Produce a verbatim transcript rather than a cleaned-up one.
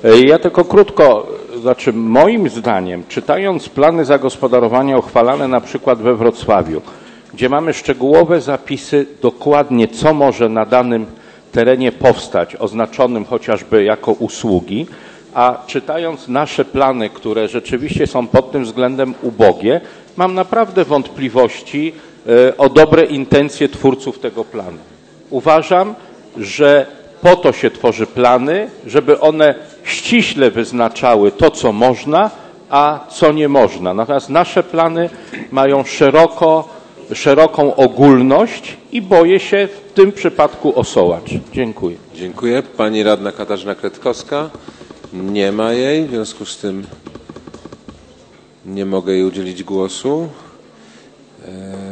Ja tylko krótko, znaczy moim zdaniem, czytając plany zagospodarowania uchwalane na przykład we Wrocławiu, gdzie mamy szczegółowe zapisy dokładnie, co może na danym terenie powstać, oznaczonym chociażby jako usługi, a czytając nasze plany, które rzeczywiście są pod tym względem ubogie, mam naprawdę wątpliwości o dobre intencje twórców tego planu. Uważam, że po to się tworzy plany, żeby one ściśle wyznaczały to, co można, a co nie można. Natomiast nasze plany mają szeroko, szeroką ogólność i boję się w tym przypadku osołacz. Dziękuję. Dziękuję. Pani radna Katarzyna Kretkowska. Nie ma jej, w związku z tym nie mogę jej udzielić głosu.